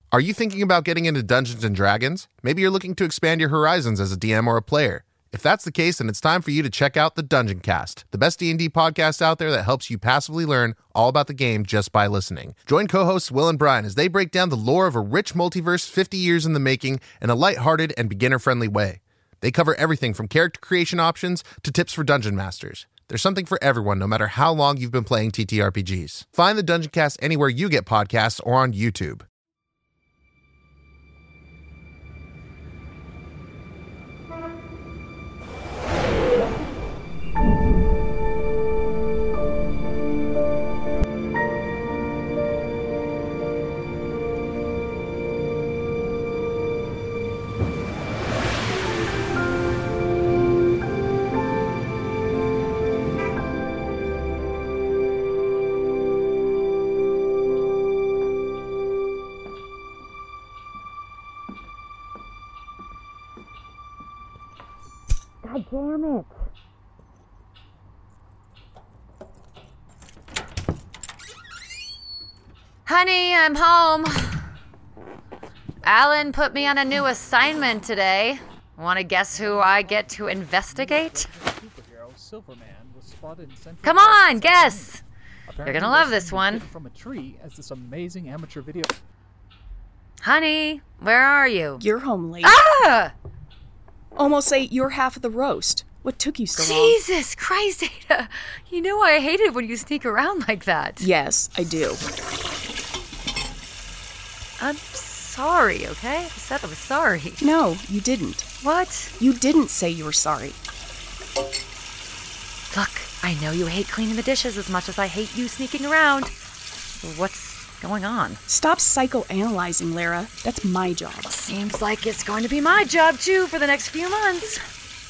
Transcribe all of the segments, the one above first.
Are you thinking about getting into Dungeons & Dragons? Maybe you're looking to expand your horizons as a DM or a player. If that's the case, then it's time for you to check out the Dungeon Cast, the best D&D podcast out there that helps you passively learn all about the game just by listening. Join co-hosts Will and Brian as they break down the lore of a rich multiverse 50 years in the making in a lighthearted and beginner-friendly way. They cover everything from character creation options to tips for dungeon masters. There's something for everyone, no matter how long you've been playing TTRPGs. Find the Dungeon Cast anywhere you get podcasts or on YouTube. God damn it. Honey, I'm home. Alan put me on a new assignment today. Want to guess who I get to investigate? Come on, guess. You're gonna love this one. From a tree as this amazing amateur video. Honey, where are you? You're home late. Ah! Almost ate your half of the roast. What took you so long? Jesus Christ, Ada. You know I hate it when you sneak around like that. Yes, I do. I'm sorry, okay? I said I was sorry. No, you didn't. What? You didn't say you were sorry. Look, I know you hate cleaning the dishes as much as I hate you sneaking around. What's going on? Stop psychoanalyzing, Lara. That's my job. Seems like it's going to be my job, too, for the next few months.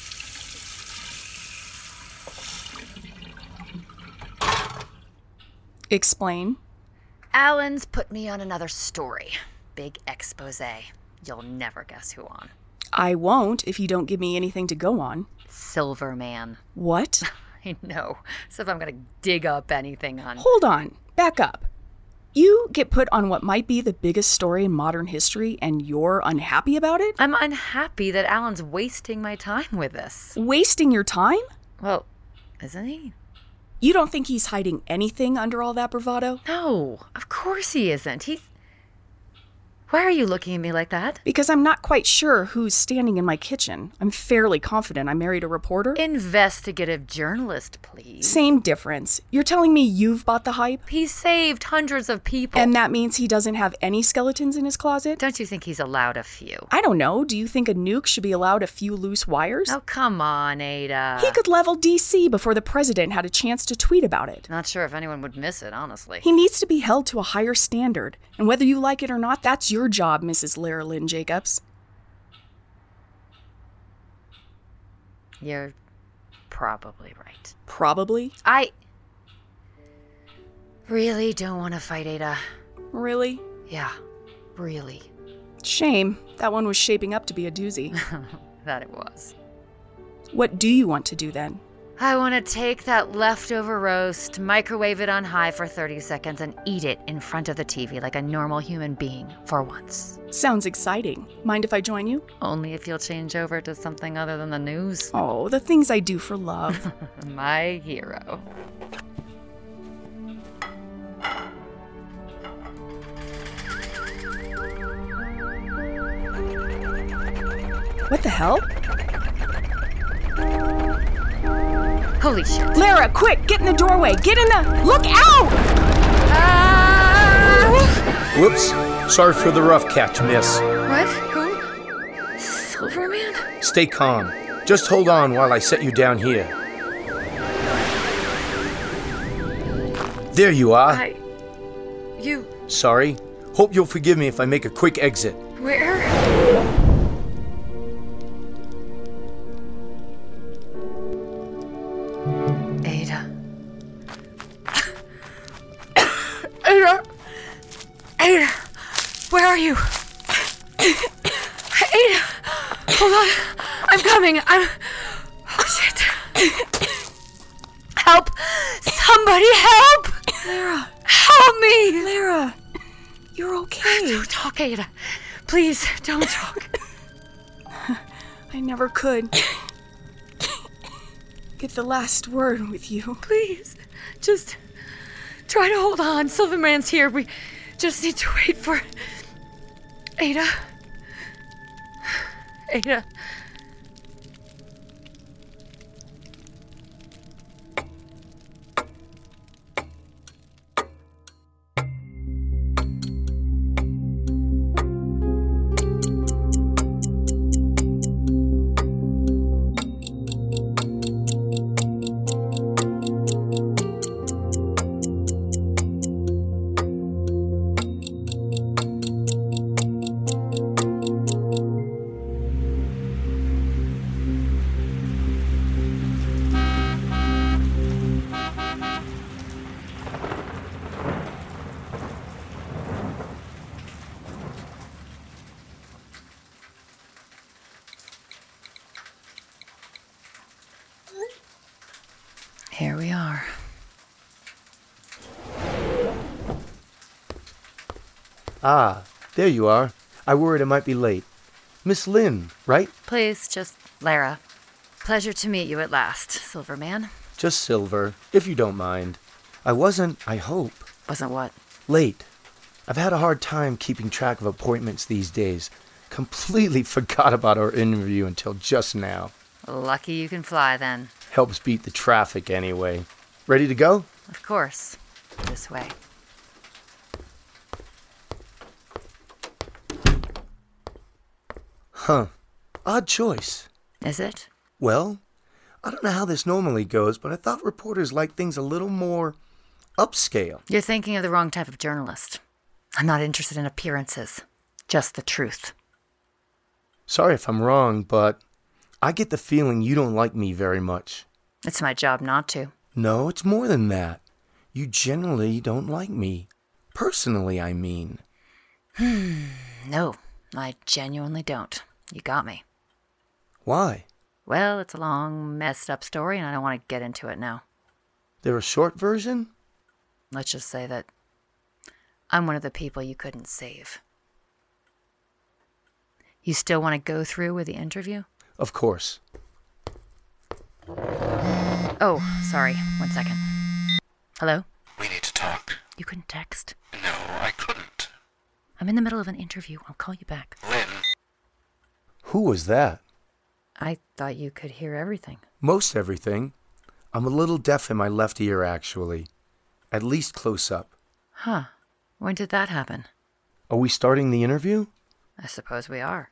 Explain. Alan's put me on another story. Big expose. You'll never guess who on. I won't if you don't give me anything to go on. Silverman. What? I know. So if I'm going to dig up anything on... Hold on. Back up. You get put on what might be the biggest story in modern history, and you're unhappy about it? I'm unhappy that Alan's wasting my time with this. Wasting your time? Well, isn't he? You don't think he's hiding anything under all that bravado? No, of course he isn't. Why are you looking at me like that? Because I'm not quite sure who's standing in my kitchen. I'm fairly confident I married a reporter. Investigative journalist, please. Same difference. You're telling me you've bought the hype? He saved hundreds of people. And that means he doesn't have any skeletons in his closet? Don't you think he's allowed a few? I don't know. Do you think a nuke should be allowed a few loose wires? Oh, come on, Ada. He could level DC before the president had a chance to tweet about it. Not sure if anyone would miss it, honestly. He needs to be held to a higher standard. And whether you like it or not, that's your job, Mrs. Lara Lynn Jacobs. You're probably right. Probably? I really don't want to fight, Ada. Really? Yeah, really. Shame. That one was shaping up to be a doozy. That it was. What do you want to do then? I want to take that leftover roast, microwave it on high for 30 seconds, and eat it in front of the TV like a normal human being for once. Sounds exciting. Mind if I join you? Only if you'll change over to something other than the news. Oh, the things I do for love. My hero. What the hell? Holy shit. Lara, quick! Get in the doorway! Get in the... Look out! Whoops. Sorry for the rough catch, miss. What? Who? Silverman? Stay calm. Just hold on while I set you down here. There you are. You... Sorry. Hope you'll forgive me if I make a quick exit. Where? Ada, where are you? Ada, hold on. I'm coming. Oh, shit. Help. Somebody help. Lara. Help me. Lara. You're okay. Don't talk, Ada. Please, don't talk. I never could get the last word with you. Please, just try to hold on. Silverman's here. We just need to wait for Ada. Ada. Here we are. Ah, there you are. I worried I might be late. Miss Lynn, right? Please, just Lara. Pleasure to meet you at last, Silverman. Just Silver, if you don't mind. I wasn't, I hope, Wasn't what? late. I've had a hard time keeping track of appointments these days. Completely forgot about our interview until just now. Lucky you can fly, then. Helps beat the traffic anyway. Ready to go? Of course. This way. Huh. Odd choice. Is it? Well, I don't know how this normally goes, but I thought reporters like things a little more upscale. You're thinking of the wrong type of journalist. I'm not interested in appearances. Just the truth. Sorry if I'm wrong, but I get the feeling you don't like me very much. It's my job not to. No, it's more than that. You generally don't like me. Personally, I mean. No, I genuinely don't. You got me. Why? Well, it's a long, messed up story, and I don't want to get into it now. There a short version? Let's just say that I'm one of the people you couldn't save. You still want to go through with the interview? Of course. Oh, sorry. 1 second. Hello? We need to talk. You couldn't text? No, I couldn't. I'm in the middle of an interview. I'll call you back. Lynn, Who was that? I thought you could hear everything. Most everything. I'm a little deaf in my left ear, actually. At least close up. Huh. When did that happen? Are we starting the interview? I suppose we are.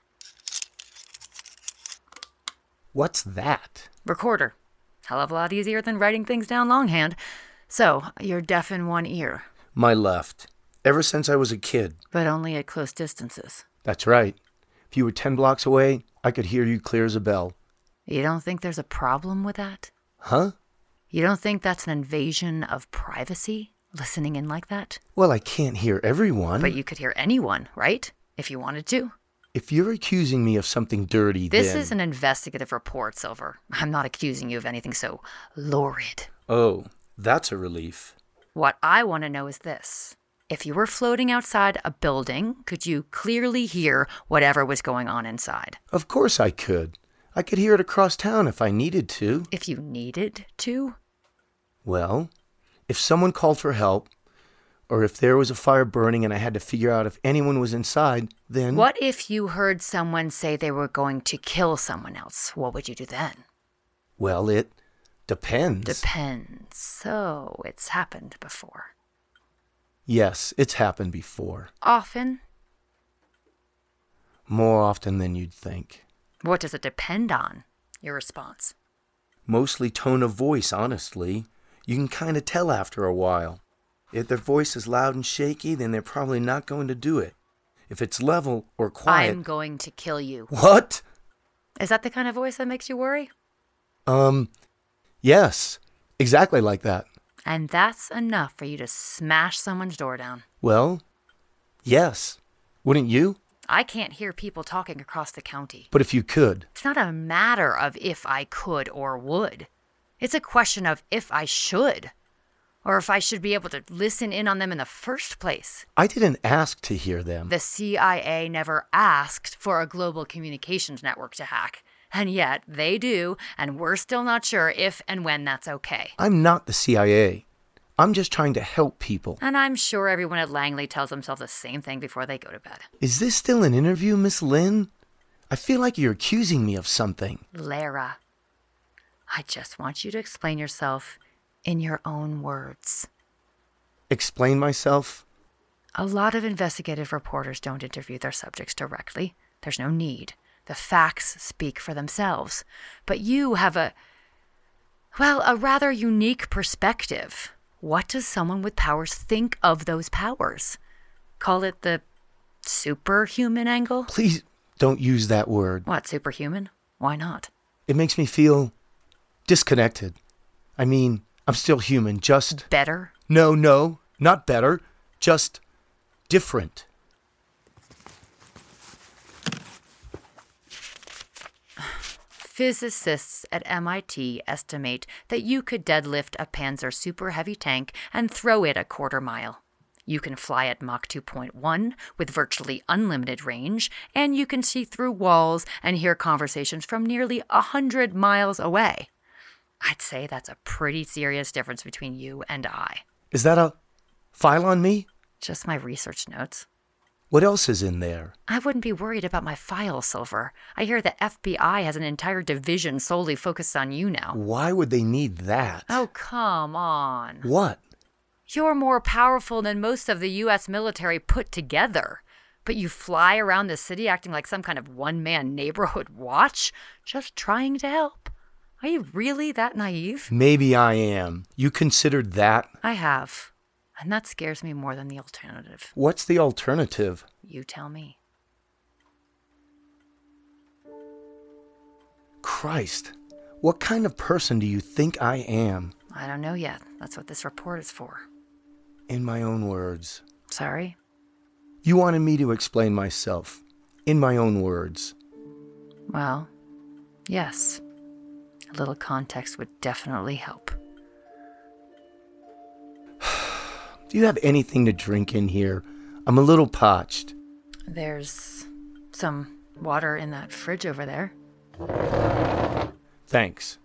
What's that? Recorder. Hell of a lot easier than writing things down longhand. So, you're deaf in one ear, My left. Ever since I was a kid. but only at close distances. That's right. If you were 10 blocks away, I could hear you clear as a bell. You don't think there's a problem with that? Huh? You don't think that's an invasion of privacy, listening in like that? Well, I can't hear everyone. But you could hear anyone, right? If you wanted to. If you're accusing me of something dirty, This then... is an investigative report, Silver. I'm not accusing you of anything so lurid. Oh, that's a relief. What I want to know is this. If you were floating outside a building, could you clearly hear whatever was going on inside? Of course I could. I could hear it across town if I needed to. If you needed to? Well, if someone called for help, or if there was a fire burning and I had to figure out if anyone was inside, then... What if you heard someone say they were going to kill someone else? What would you do then? Well, it depends. Depends. So, it's happened before. Yes, it's happened before. Often? More often than you'd think. What does it depend on? Your response. Mostly tone of voice, honestly. You can kind of tell after a while. If their voice is loud and shaky, then they're probably not going to do it. If it's level or quiet... I'm going to kill you. What? Is that the kind of voice that makes you worry? Yes. Exactly like that. And that's enough for you to smash someone's door down. Well, yes. Wouldn't you? I can't hear people talking across the county. But if you could. It's not a matter of if I could or would. It's a question of if I should. Or if I should be able to listen in on them in the first place. I didn't ask to hear them. The CIA never asked for a global communications network to hack. And yet, they do, and we're still not sure if and when that's okay. I'm not the CIA. I'm just trying to help people. And I'm sure everyone at Langley tells themselves the same thing before they go to bed. Is this still an interview, Miss Lynn? I feel like you're accusing me of something. Lara, I just want you to explain yourself in your own words. Explain myself? A lot of investigative reporters don't interview their subjects directly. There's no need. The facts speak for themselves. But you have a rather unique perspective. What does someone with powers think of those powers? Call it the superhuman angle? Please don't use that word. What, superhuman? Why not? It makes me feel disconnected. I mean, I'm still human, just... Better? No, not better. Just different. Physicists at MIT estimate that you could deadlift a Panzer super heavy tank and throw it a quarter mile. You can fly at Mach 2.1 with virtually unlimited range, and you can see through walls and hear conversations from nearly 100 miles away. I'd say that's a pretty serious difference between you and I. Is that a file on me? Just my research notes. What else is in there? I wouldn't be worried about my file, Silver. I hear the FBI has an entire division solely focused on you now. Why would they need that? Oh, come on. What? You're more powerful than most of the U.S. military put together. But you fly around the city acting like some kind of one-man neighborhood watch, just trying to help. Are you really that naive? Maybe I am. You considered that? I have. And that scares me more than the alternative. What's the alternative? You tell me. Christ, what kind of person do you think I am? I don't know yet. That's what this report is for. In my own words. Sorry? You wanted me to explain myself. In my own words. Well, yes. A little context would definitely help. Do you have anything to drink in here? I'm a little parched. There's some water in that fridge over there. Thanks.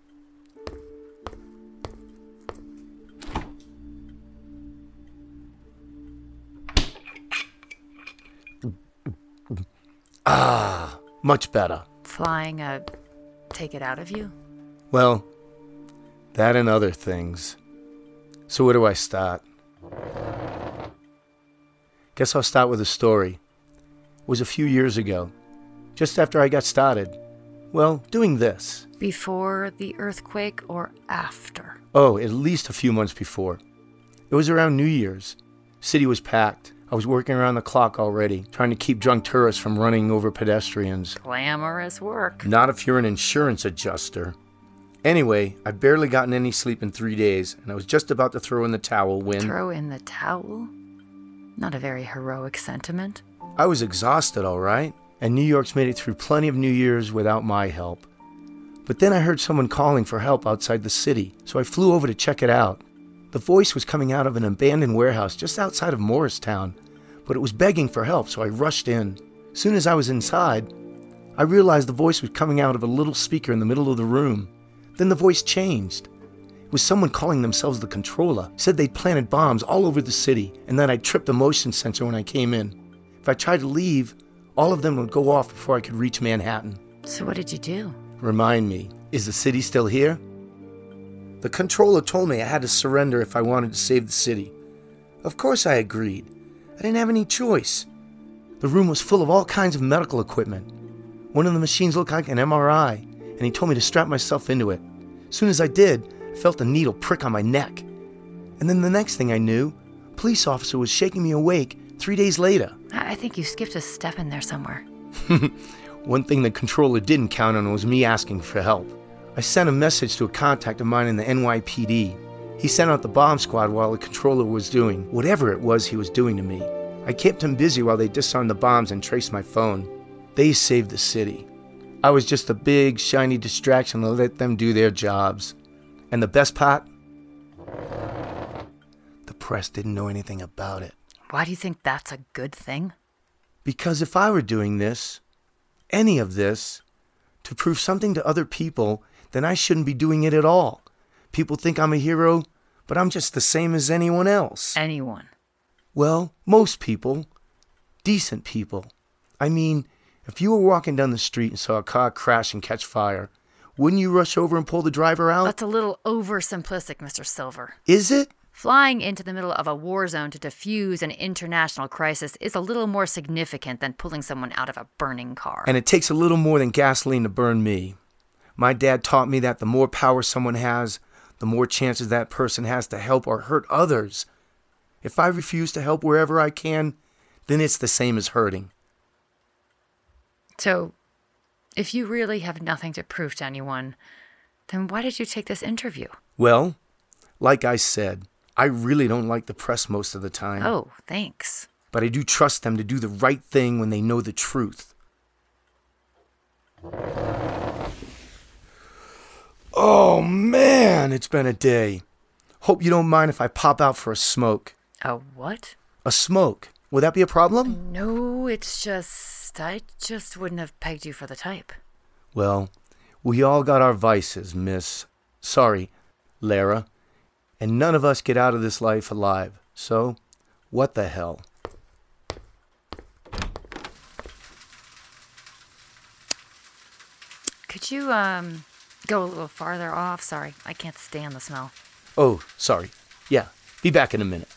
Much better. Flying take it out of you? Well, that and other things. So where do I start? Guess I'll start with a story. It was a few years ago, just after I got started. Well, doing this. Before the earthquake or after? Oh, at least a few months before. It was around New Year's. City was packed. I was working around the clock already, trying to keep drunk tourists from running over pedestrians. Glamorous work. Not if you're an insurance adjuster. Anyway, I'd barely gotten any sleep in 3 days, and I was just about to throw in the towel when... Throw in the towel? Not a very heroic sentiment. I was exhausted, all right, and New York's made it through plenty of New Year's without my help. But then I heard someone calling for help outside the city, so I flew over to check it out. The voice was coming out of an abandoned warehouse just outside of Morristown, but it was begging for help, so I rushed in. As soon as I was inside, I realized the voice was coming out of a little speaker in the middle of the room. Then the voice changed. It was someone calling themselves the controller, said they'd planted bombs all over the city, and that I'd tripped a motion sensor when I came in. If I tried to leave, all of them would go off before I could reach Manhattan. So what did you do? Remind me, is the city still here? The controller told me I had to surrender if I wanted to save the city. Of course I agreed. I didn't have any choice. The room was full of all kinds of medical equipment. One of the machines looked like an MRI, and he told me to strap myself into it. As soon as I did, I felt a needle prick on my neck. And then the next thing I knew, a police officer was shaking me awake 3 days later. I think you skipped a step in there somewhere. One thing the controller didn't count on was me asking for help. I sent a message to a contact of mine in the NYPD. He sent out the bomb squad while the controller was doing whatever it was he was doing to me. I kept him busy while they disarmed the bombs and traced my phone. They saved the city. I was just a big, shiny distraction to let them do their jobs. And the best part? press didn't know anything about it. Why do you think that's a good thing? Because if I were doing this, any of this, to prove something to other people, then I shouldn't be doing it at all. People think I'm a hero, but I'm just the same as anyone else. Anyone. Well, most people. Decent people. I mean, if you were walking down the street and saw a car crash and catch fire, wouldn't you rush over and pull the driver out? That's a little oversimplistic, Mr. Silver. Is it? Flying into the middle of a war zone to defuse an international crisis is a little more significant than pulling someone out of a burning car. And it takes a little more than gasoline to burn me. My dad taught me that the more power someone has, the more chances that person has to help or hurt others. If I refuse to help wherever I can, then it's the same as hurting. So, if you really have nothing to prove to anyone, then why did you take this interview? Well, like I said, I really don't like the press most of the time. Oh, thanks. But I do trust them to do the right thing when they know the truth. Oh, man, it's been a day. Hope you don't mind if I pop out for a smoke. A what? A smoke. Would that be a problem? No, it's I just wouldn't have pegged you for the type. Well, we all got our vices, Lara. And none of us get out of this life alive. So, what the hell? Could you, go a little farther off? Sorry, I can't stand the smell. Oh, sorry. Yeah, be back in a minute.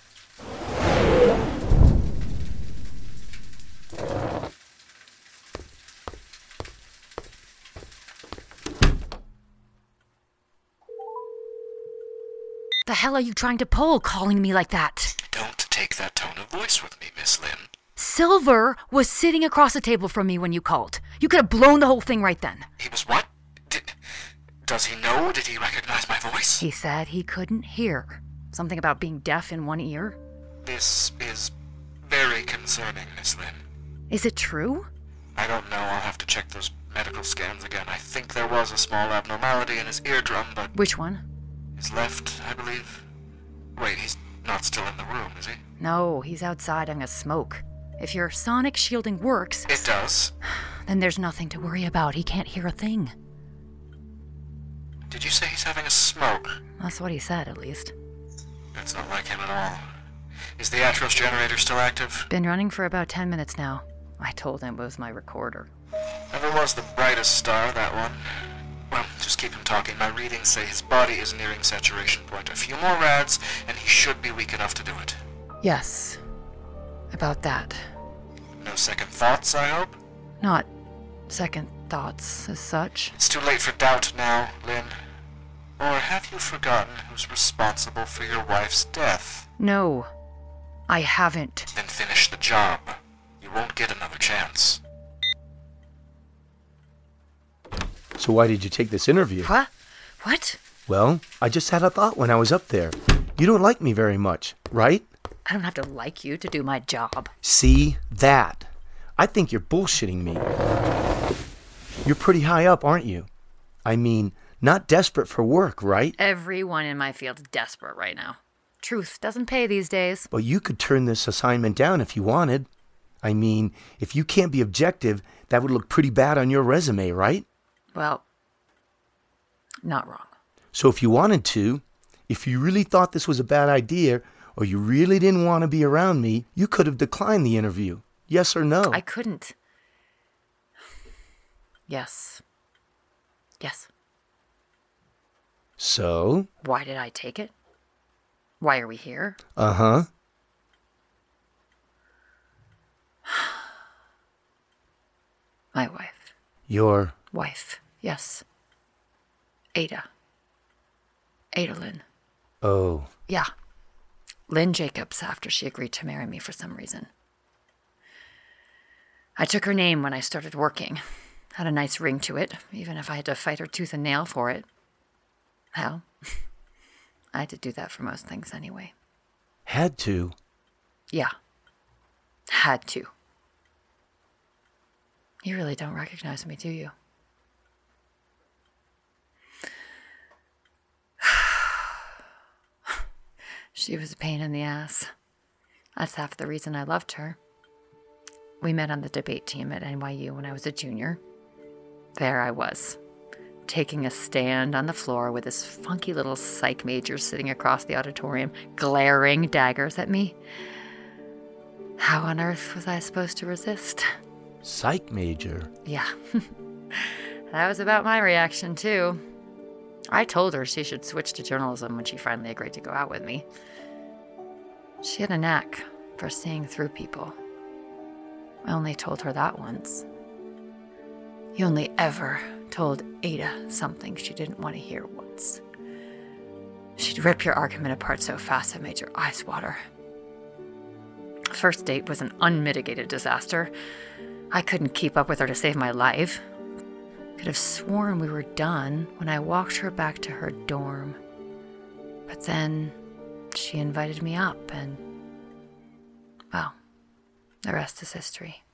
The hell are you trying to pull, calling me like that? Don't take that tone of voice with me, Miss Lynn. Silver was sitting across the table from me when you called. You could have blown the whole thing right then. He was what? Does he know? Did he recognize my voice? He said he couldn't hear. Something about being deaf in one ear. This is very concerning, Miss Lynn. Is it true? I don't know. I'll have to check those medical scans again. I think there was a small abnormality in his eardrum, but... Which one? His left, I believe. Wait, he's not still in the room, is he? No, he's outside having a smoke. If your sonic shielding works... It does. Then there's nothing to worry about. He can't hear a thing. Did you say he's having a smoke? That's what he said, at least. That's not like him at all. Is the Atros generator still active? Been running for about 10 minutes now. I told him it was my recorder. Never was the brightest star, that one. Well, just keep him talking. My readings say his body is nearing saturation point. A few more rads, and he should be weak enough to do it. Yes. About that. No second thoughts, I hope? Not second thoughts as such. It's too late for doubt now, Lynn. Or have you forgotten who's responsible for your wife's death? No, I haven't. Then finish the job. You won't get another chance. So why did you take this interview? What? What? Well, I just had a thought when I was up there. You don't like me very much, right? I don't have to like you to do my job. See? That. I think you're bullshitting me. You're pretty high up, aren't you? I mean, not desperate for work, right? Everyone in my field's desperate right now. Truth doesn't pay these days. Well, you could turn this assignment down if you wanted. I mean, if you can't be objective, that would look pretty bad on your resume, right? Well, not wrong. So if you wanted to, if you really thought this was a bad idea, or you really didn't want to be around me, you could have declined the interview. Yes or no? I couldn't. Yes. Yes. So? Why did I take it? Why are we here? Uh-huh. My wife. Your... Wife, yes. Ada. Ada Lynn. Oh. Yeah. Lynn Jacobs, after she agreed to marry me for some reason. I took her name when I started working. Had a nice ring to it, even if I had to fight her tooth and nail for it. Hell, I had to do that for most things anyway. Had to? Yeah. Had to. You really don't recognize me, do you? She was a pain in the ass. That's half the reason I loved her. We met on the debate team at NYU when I was a junior. There I was, taking a stand on the floor with this funky little psych major sitting across the auditorium, glaring daggers at me. How on earth was I supposed to resist? Psych major? Yeah. That was about my reaction, too. I told her she should switch to journalism when she finally agreed to go out with me. She had a knack for seeing through people. I only told her that once. You only ever told Ada something she didn't want to hear once. She'd rip your argument apart so fast it made your eyes water. First date was an unmitigated disaster. I couldn't keep up with her to save my life. Could have sworn we were done when I walked her back to her dorm. But then she invited me up and, well, the rest is history.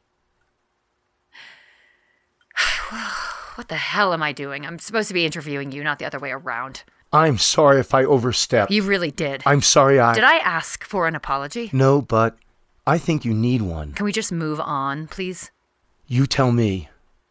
What the hell am I doing? I'm supposed to be interviewing you, not the other way around. I'm sorry if I overstepped. You really did. I'm sorry Did I ask for an apology? No, but I think you need one. Can we just move on, please? You tell me.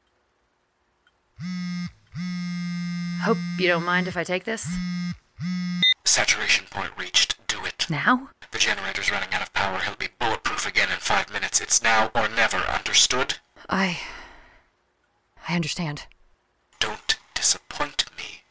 Hope you don't mind if I take this. Saturation point reached. Do it. Now? The generator's running out of power. He'll be bulletproof again in 5 minutes. It's now or never. Understood? I understand. Don't disappoint me.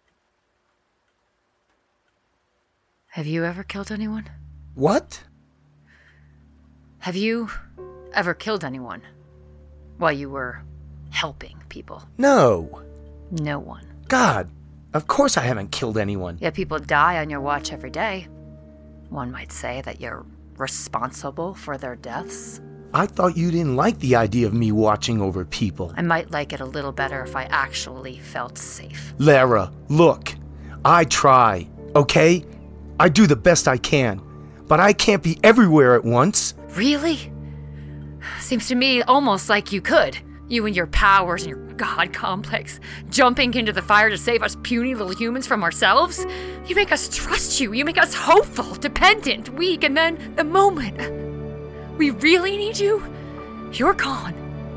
Have you ever killed anyone? What? Have you ever killed anyone while you were helping people? No. No one. God, of course I haven't killed anyone. Yet people die on your watch every day. One might say that you're responsible for their deaths. I thought you didn't like the idea of me watching over people. I might like it a little better if I actually felt safe. Lara, look. I try, okay? I do the best I can. But I can't be everywhere at once. Really? Seems to me almost like you could. You and your powers and your God complex, jumping into the fire to save us puny little humans from ourselves. You make us trust you. You make us hopeful, dependent, weak, and then the moment we really need you, you're gone.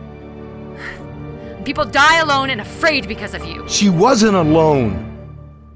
People die alone and afraid because of you. She wasn't alone.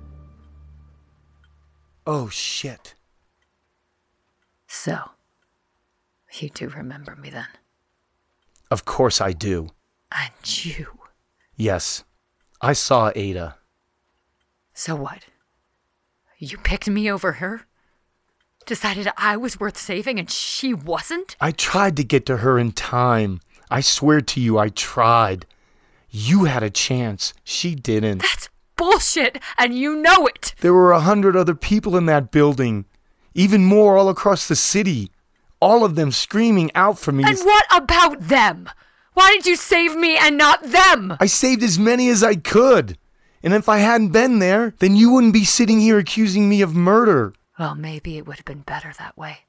Oh, shit. So, you do remember me then? Of course I do. And you. Yes, I saw Ada. So what? You picked me over her? Decided I was worth saving and she wasn't? I tried to get to her in time. I swear to you, I tried. You had a chance. She didn't. That's bullshit, and you know it! There were 100 other people in that building. Even more all across the city. All of them screaming out for me. And what about them? Why did you save me and not them? I saved as many as I could. And if I hadn't been there, then you wouldn't be sitting here accusing me of murder. Well, maybe it would have been better that way.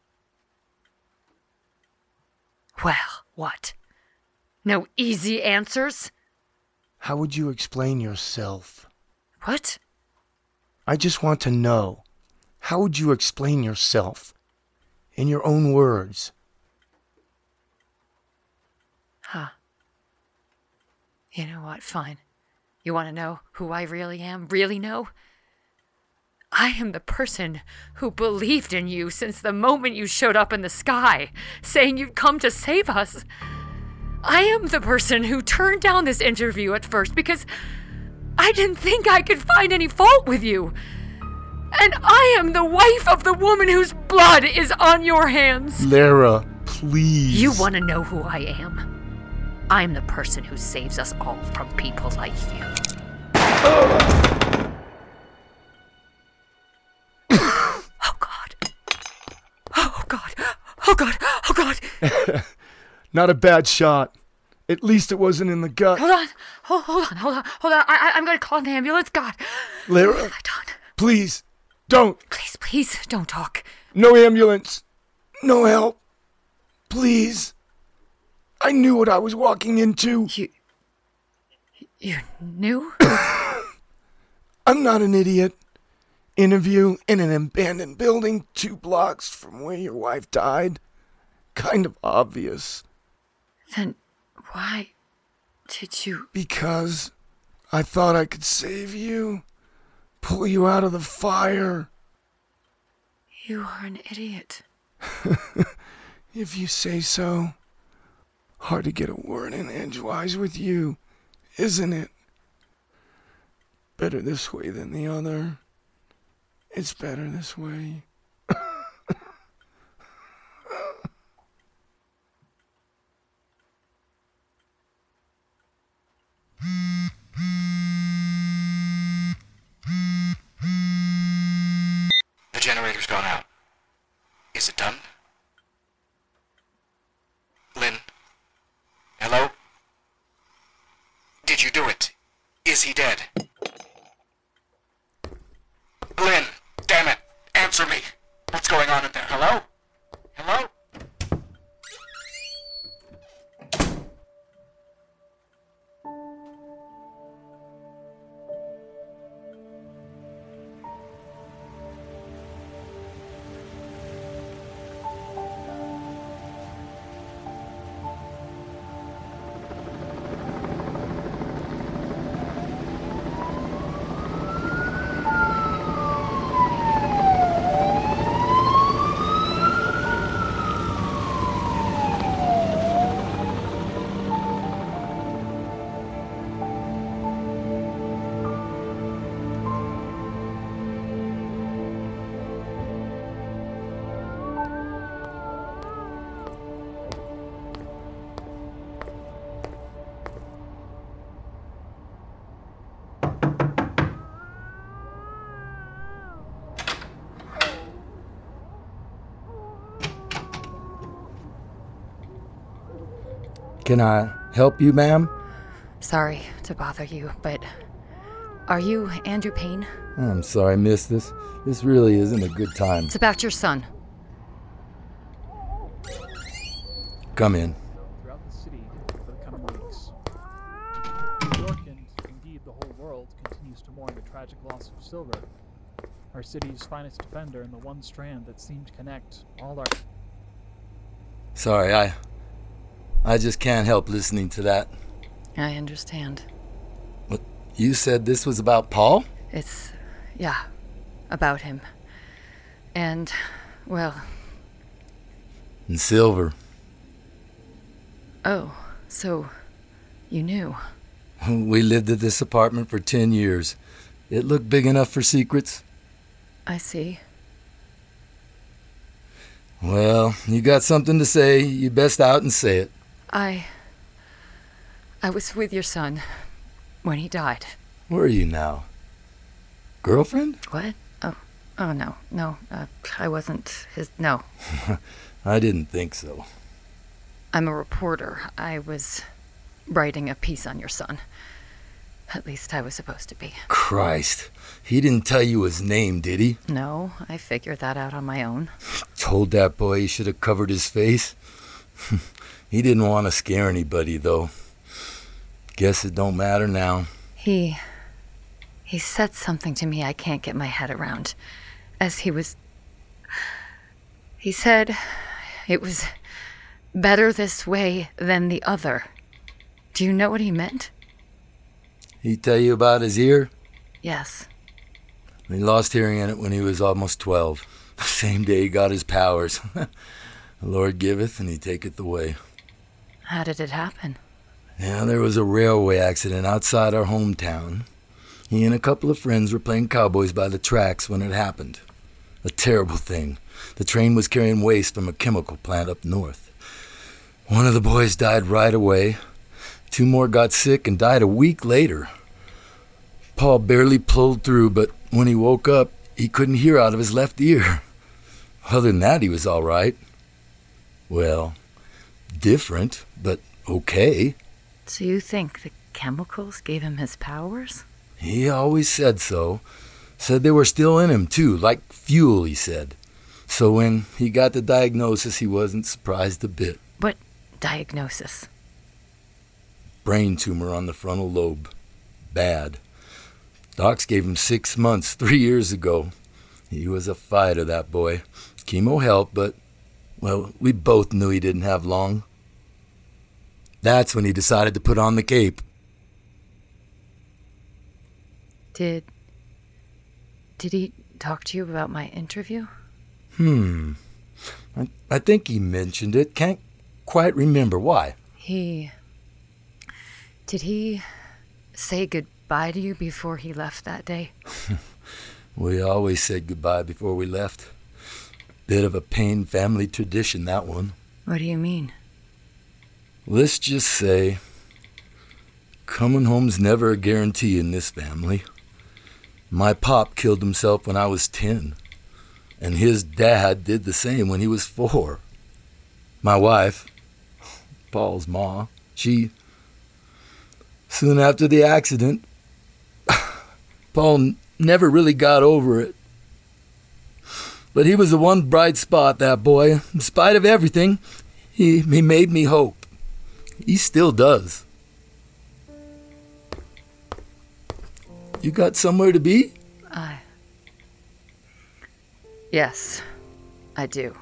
Well, what? No easy answers? How would you explain yourself? What? I just want to know. How would you explain yourself? In your own words. Huh. You know what? Fine. You want to know who I really am? Really know? I am the person who believed in you since the moment you showed up in the sky, saying you'd come to save us. I am the person who turned down this interview at first because I didn't think I could find any fault with you. And I am the wife of the woman whose blood is on your hands. Lara, please. You want to know who I am? I'm the person who saves us all from people like you. Oh, God. Oh, God. Oh, God. Oh, God. Not a bad shot. At least it wasn't in the gut. Hold on. Hold on. I'm going to call an ambulance. God. Lara, What have I done? please, don't. Please, don't talk. No ambulance. No help. Please. I knew what I was walking into. You knew? I'm not an idiot. interview in an abandoned building 2 blocks from where your wife died? Kind of obvious. Then why did you... Because I thought I could save you. Pull you out of the fire. You are an idiot. If you say so. Hard to get a word in edgewise with you, isn't it? Better this way than the other. It's better this way. The generator's gone out. Is it done? Lynn? Hello? Did you do it? Is he dead? Lynn! Damn it! Answer me! What's going on in there? Hello? Hello? Can I help you, ma'am? Sorry to bother you, but are you Andrew Payne? I'm sorry I missed this. This really isn't a good time. It's about your son. Come in. Throughout the city for the coming weeks. New York, and indeed the whole world, continues to mourn the tragic loss of Silver, our city's finest defender and the one strand that seemed to connect all our... Sorry, I just can't help listening to that. I understand. What, you said this was about Paul? Yeah, about him. And, well... And Silver. Oh, so you knew. We lived at this apartment for 10 years. It looked big enough for secrets. I see. Well, you got something to say, you best out and say it. I was with your son when he died. Where are you now? Girlfriend? What? Oh no, I wasn't his, no. I didn't think so. I'm a reporter. I was writing a piece on your son. At least I was supposed to be. Christ, he didn't tell you his name, did he? No, I figured that out on my own. Told that boy he should have covered his face. He didn't want to scare anybody, though. Guess it don't matter now. He said something to me I can't get my head around. He said it was better this way than the other. Do you know what he meant? He tell you about his ear? Yes. He lost hearing in it when he was almost 12. The same day he got his powers. The Lord giveth and he taketh away. How did it happen? Yeah, there was a railway accident outside our hometown. He and a couple of friends were playing cowboys by the tracks when it happened. A terrible thing. The train was carrying waste from a chemical plant up north. One of the boys died right away. 2 more got sick and died a week later. Paul barely pulled through, but when he woke up, he couldn't hear out of his left ear. Other than that, he was all right. Well, different, but okay. So you think the chemicals gave him his powers? He always said so. Said they were still in him, too, like fuel, he said. So when he got the diagnosis, he wasn't surprised a bit. What diagnosis? Brain tumor on the frontal lobe. Bad. Docs gave him 6 months 3 years ago. He was a fighter, that boy. Chemo helped, but, well, we both knew he didn't have long. That's when he decided to put on the cape. Did he talk to you about my interview? I think he mentioned it. Can't quite remember. Why? Did he say goodbye to you before he left that day? We always said goodbye before we left. Bit of a Payne family tradition, that one. What do you mean? Let's just say, coming home's never a guarantee in this family. My pop killed himself when I was 10, and his dad did the same when he was 4. My wife, Paul's ma, she, soon after the accident, Paul never really got over it. But he was the one bright spot, that boy. In spite of everything, he made me hope. He still does. You got somewhere to be? Yes, I do.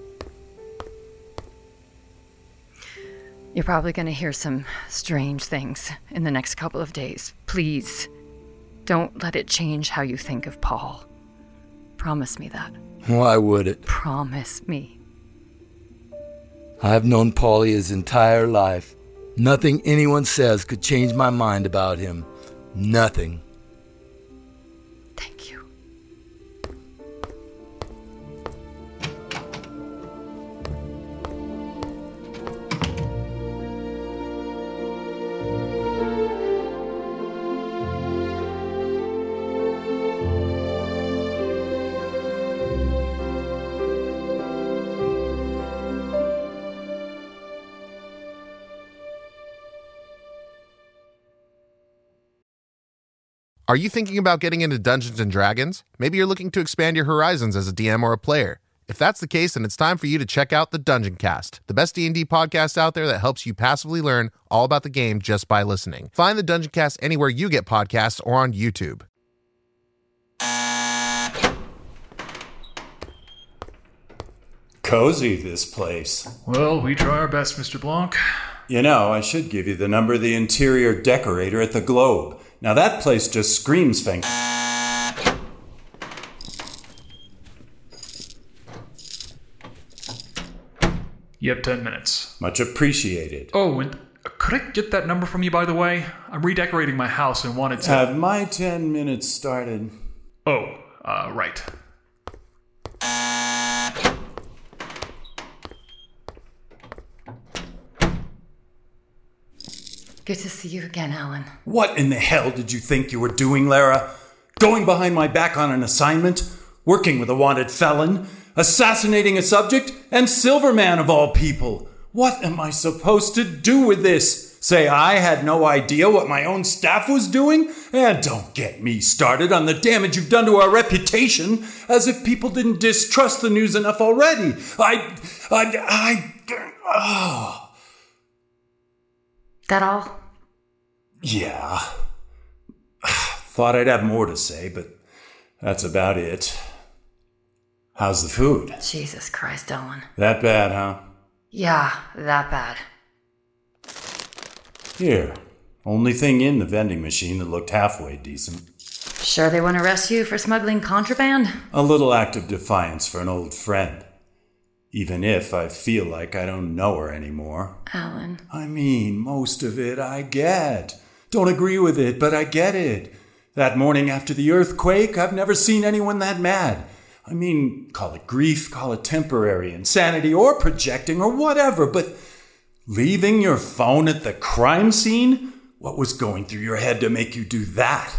You're probably going to hear some strange things in the next couple of days. Please, don't let it change how you think of Paul. Promise me that. Why would it? Promise me. I've known Paulie his entire life. Nothing anyone says could change my mind about him. Nothing. Thank you. Are you thinking about getting into Dungeons & Dragons? Maybe you're looking to expand your horizons as a DM or a player. If that's the case, then it's time for you to check out the Dungeon Cast, the best D&D podcast out there that helps you passively learn all about the game just by listening. Find the Dungeon Cast anywhere you get podcasts or on YouTube. Cozy, this place. Well, we try our best, Mr. Blanc. You know, I should give you the number of the interior decorator at the Globe. Now that place just screams fancy. You have 10 minutes. Much appreciated. Oh, and could I get that number from you, by the way? I'm redecorating my house and wanted to... Have my 10 minutes started? Oh, right. Good to see you again, Alan. What in the hell did you think you were doing, Lara? Going behind my back on an assignment? Working with a wanted felon? Assassinating a subject? And Silverman of all people? What am I supposed to do with this? Say I had no idea what my own staff was doing? And don't get me started on the damage you've done to our reputation, as if people didn't distrust the news enough already. That all? Yeah. Thought I'd have more to say, but that's about it. How's the food? Jesus Christ, Ellen. That bad, huh? Yeah, that bad. Here. Only thing in the vending machine that looked halfway decent. Sure they want to arrest you for smuggling contraband? A little act of defiance for an old friend. Even if I feel like I don't know her anymore. Alan. I mean, most of it I get. Don't agree with it, but I get it. That morning after the earthquake, I've never seen anyone that mad. I mean, call it grief, call it temporary insanity, or projecting, or whatever, but leaving your phone at the crime scene? What was going through your head to make you do that?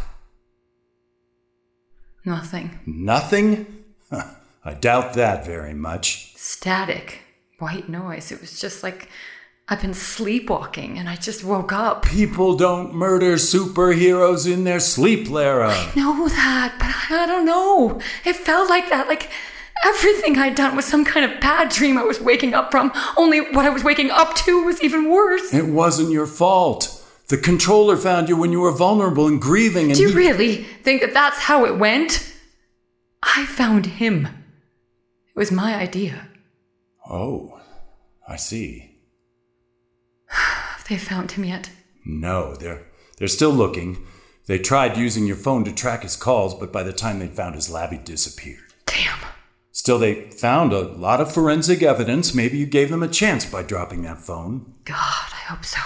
Nothing. Nothing? I doubt that very much. Static. White noise. It was just like I've been sleepwalking and I just woke up. People don't murder superheroes in their sleep, Lara. I know that, but I don't know. It felt like that. Like everything I'd done was some kind of bad dream I was waking up from. Only what I was waking up to was even worse. It wasn't your fault. The controller found you when you were vulnerable and grieving and Do you really think that that's how it went? I found him. It was my idea. Oh, I see. Have they found him yet? No, they're still looking. They tried using your phone to track his calls, but by the time they found his lab, he'd disappeared. Damn. Still, they found a lot of forensic evidence. Maybe you gave them a chance by dropping that phone. God, I hope so.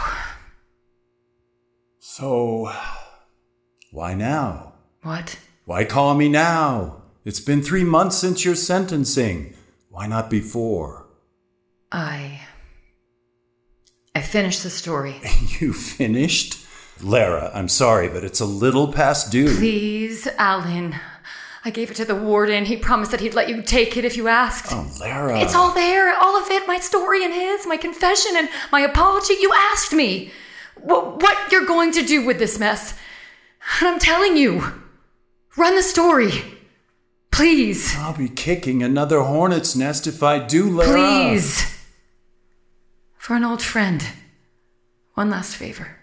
So, why now? What? Why call me now? It's been 3 months since your sentencing. Why not before? I finished the story. You finished? Lara, I'm sorry, but it's a little past due. Please, Alan. I gave it to the warden. He promised that he'd let you take it if you asked. Oh, Lara. It's all there, all of it. My story and his, my confession and my apology. You asked me what you're going to do with this mess. And I'm telling you, run the story. Please. I'll be kicking another hornet's nest if I do, Lara. Please. For an old friend, one last favor.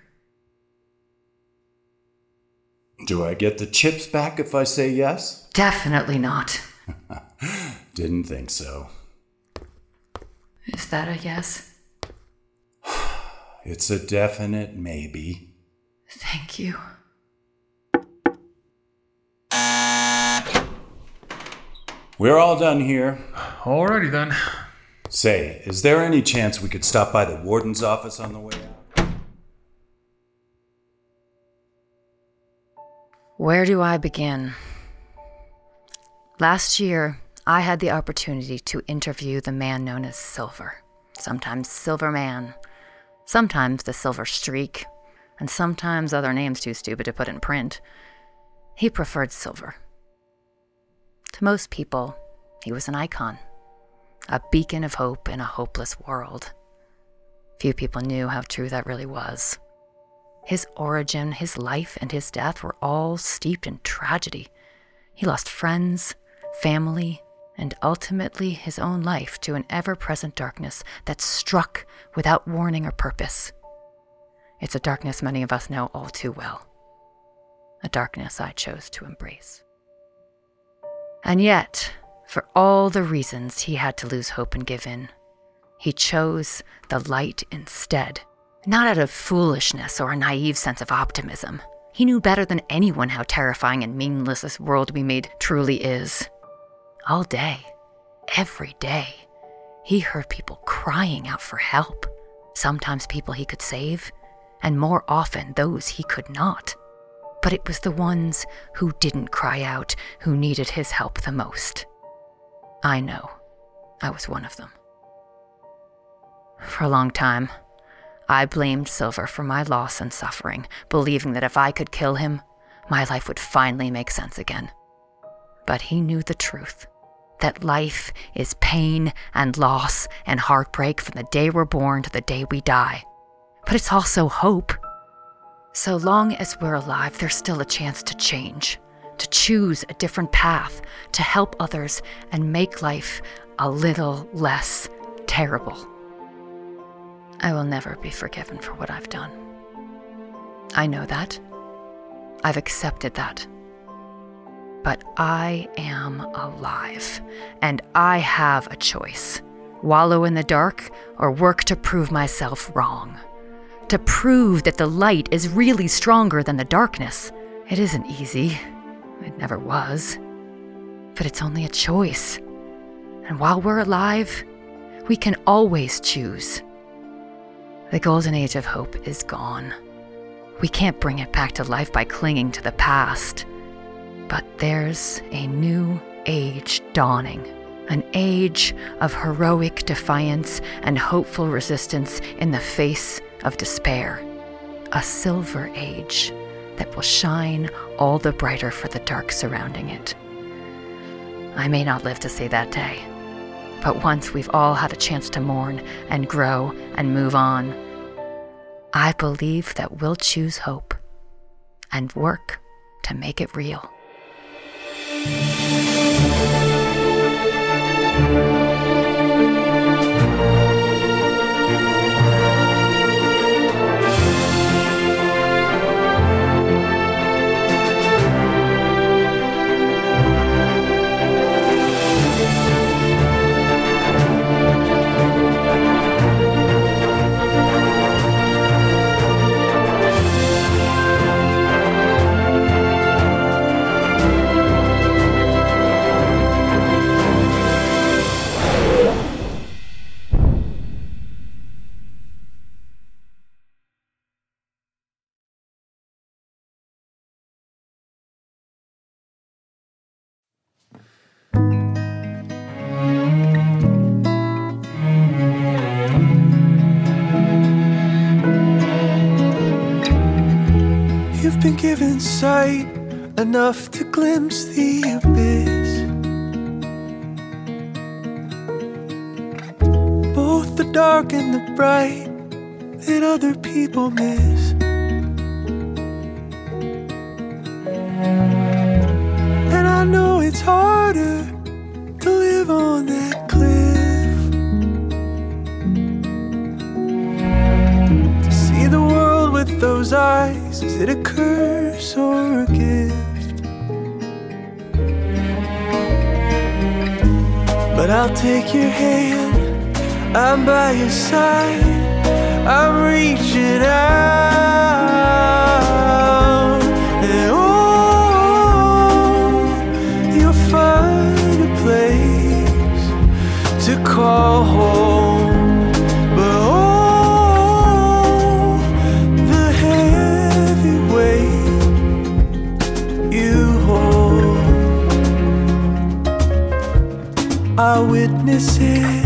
Do I get the chips back if I say yes? Definitely not. Didn't think so. Is that a yes? It's a definite maybe. Thank you. We're all done here. Alrighty then. Say, is there any chance we could stop by the warden's office on the way out? Where do I begin? Last year, I had the opportunity to interview the man known as Silver. Sometimes Silver Man, sometimes the Silver Streak, and sometimes other names too stupid to put in print. He preferred Silver. To most people, he was an icon, a beacon of hope in a hopeless world. Few people knew how true that really was. His origin, his life, and his death were all steeped in tragedy. He lost friends, family, and ultimately his own life to an ever-present darkness that struck without warning or purpose. It's a darkness many of us know all too well. A darkness I chose to embrace. And yet, for all the reasons he had to lose hope and give in, he chose the light instead. Not out of foolishness or a naive sense of optimism. He knew better than anyone how terrifying and meaningless this world we made truly is. All day, every day, he heard people crying out for help. Sometimes people he could save, and more often those he could not. But it was the ones who didn't cry out who needed his help the most. I know. I was one of them. For a long time, I blamed Silver for my loss and suffering, believing that if I could kill him, my life would finally make sense again. But he knew the truth, that life is pain and loss and heartbreak from the day we're born to the day we die. But it's also hope. So long as we're alive, there's still a chance to change, to choose a different path, to help others and make life a little less terrible. I will never be forgiven for what I've done. I know that. I've accepted that. But I am alive, and I have a choice. Wallow in the dark or work to prove myself wrong. To prove that the light is really stronger than the darkness. It isn't easy. It never was. But it's only a choice. And while we're alive, we can always choose. The golden age of hope is gone. We can't bring it back to life by clinging to the past. But there's a new age dawning. An age of heroic defiance and hopeful resistance in the face of despair. A silver age that will shine all the brighter for the dark surrounding it. I may not live to see that day, but once we've all had a chance to mourn and grow and move on, I believe that we'll choose hope and work to make it real. We've been given sight enough to glimpse the abyss. Both the dark and the bright that other people miss. And I know it's harder to live on that cliff, to see the world with those eyes. Is it a curse or a gift? But I'll take your hand, I'm by your side, I'm reaching out, and you'll find a place to call home. But the heavy weight you hold, I witness it.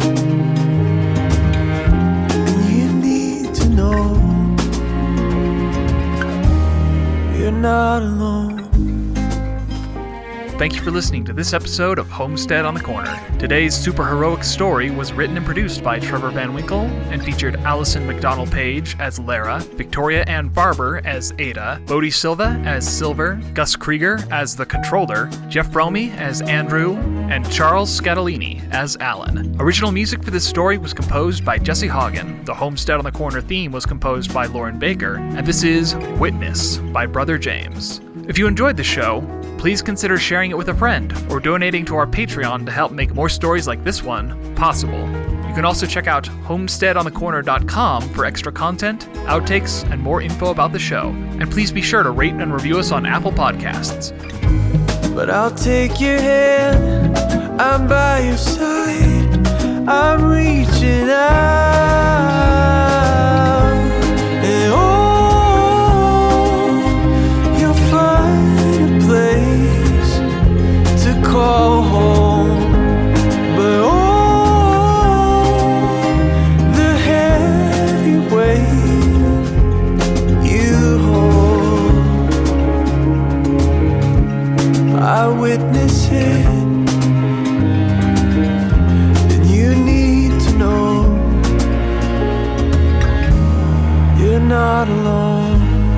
You're not alone. Thank you for listening to this episode of Homestead on the Corner. Today's superheroic story was written and produced by Trevor Van Winkle and featured Allison McDonald-Page as Lara, Victoria Ann Barber as Ada, Bodhi Silva as Silver, Gus Krieger as the Controller, Jeff Bromey as Andrew, and Charles Scatolini as Alan. Original music for this story was composed by Jesse Hagen. The Homestead on the Corner theme was composed by Lauren Baker, and this is Witness by Brother James. If you enjoyed the show, please consider sharing it with a friend or donating to our Patreon to help make more stories like this one possible. You can also check out homesteadonthecorner.com for extra content, outtakes, and more info about the show. And please be sure to rate and review us on Apple Podcasts. But I'll take your hand, I'm by your side, I'm reaching out, and you'll find a place to call home. But the heavy weight you hold, I witness it, and you need to know you're not alone.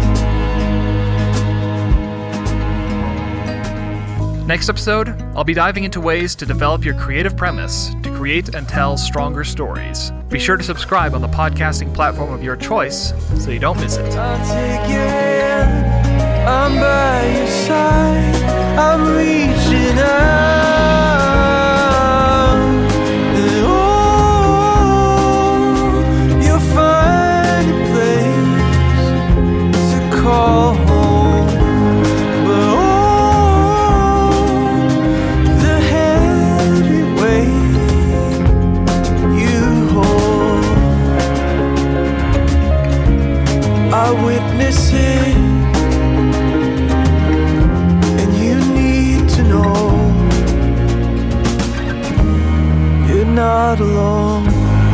Next episode, I'll be diving into ways to develop your creative premise to create and tell stronger stories. Be sure to subscribe on the podcasting platform of your choice so you don't miss it. I'll take your hand, I'm by your side, I'm reaching out, and you'll find a place to call home. But the heavy weight you hold, I witness it. Not alone.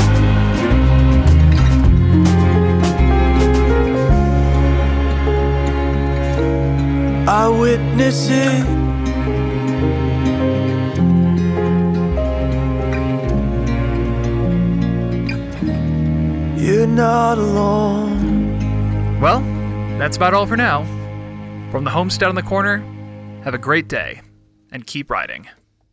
I witness it. You're not alone. Well, that's about all for now. From the Homestead on the Corner, have a great day and keep writing.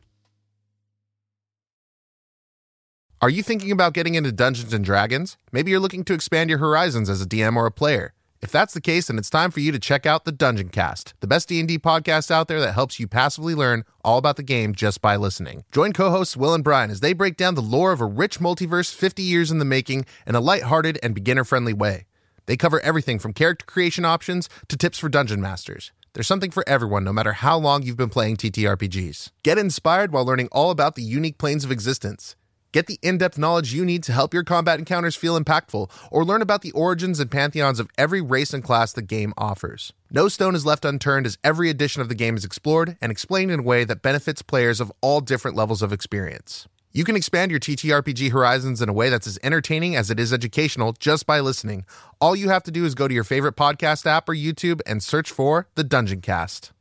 Are you thinking about getting into Dungeons & Dragons? Maybe you're looking to expand your horizons as a DM or a player. If that's the case, then it's time for you to check out the Dungeon Cast, the best D&D podcast out there that helps you passively learn all about the game just by listening. Join co-hosts Will and Brian as they break down the lore of a rich multiverse 50 years in the making in a lighthearted and beginner-friendly way. They cover everything from character creation options to tips for dungeon masters. There's something for everyone, no matter how long you've been playing TTRPGs. Get inspired while learning all about the unique planes of existence. Get the in-depth knowledge you need to help your combat encounters feel impactful, or learn about the origins and pantheons of every race and class the game offers. No stone is left unturned as every edition of the game is explored and explained in a way that benefits players of all different levels of experience. You can expand your TTRPG horizons in a way that's as entertaining as it is educational just by listening. All you have to do is go to your favorite podcast app or YouTube and search for The Dungeon Cast.